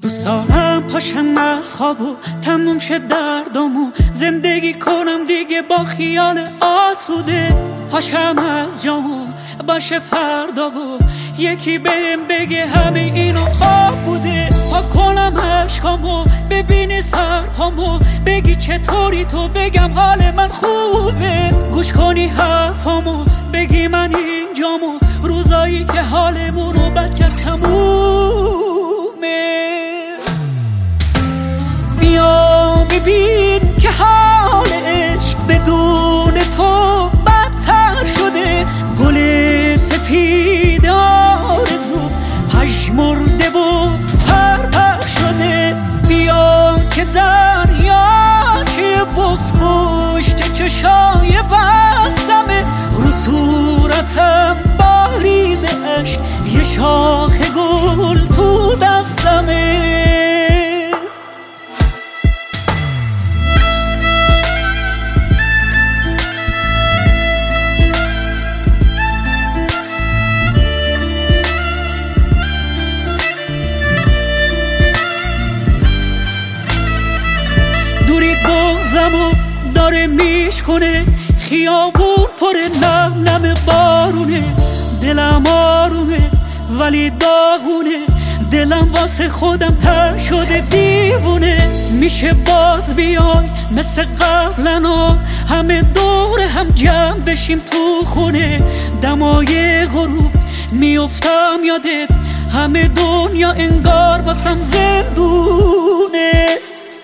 دوست دارم پاشم از خواب و تموم شد دردم و زندگی کنم دیگه با خیال آسوده. پاشم از جام و باشه فردا و یکی بهم بگه همه اینو خواب بوده. پا کنم عشقامو ببینی سرپامو بگی چطوری تو بگم حال من خوبه. گوش کنی حرفامو بگی من اینجامو روزایی که حالمونو بد کرد تمومه. بیا ببین که حال عشق بدون تو بدتر شده. گل سفید آرزو پژمرده و پر شده. بیا که دریاچه بغض پشت چشای بستمه. رو صورتم باریده عشق یه شاخ گل تو دستمه. دورید بغضمو داره میشکنه. خیابون پر نم نم بارونه. دلم آرومه ولی داغونه. دلم واسه خودم تر شده دیوونه. میشه باز بیای مثل قبلنا همه دور هم جمع بشیم تو خونه. دمای غروب میافتم یادت همه دنیا انگار واسم زندونه.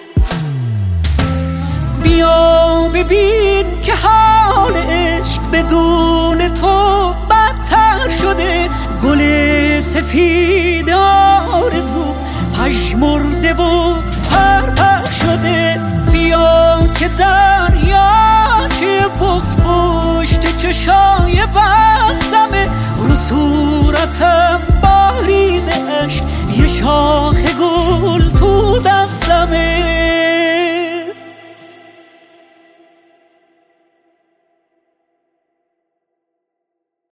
بیا ببین که حال عشق بدون تو بدتر شده. گل سفید آرزو پژمرده و پر شده. بیا که دریاچه بغض پشت چشای بستمه. رو صورتم باریده عشق یه شاخ گل تو دستمه.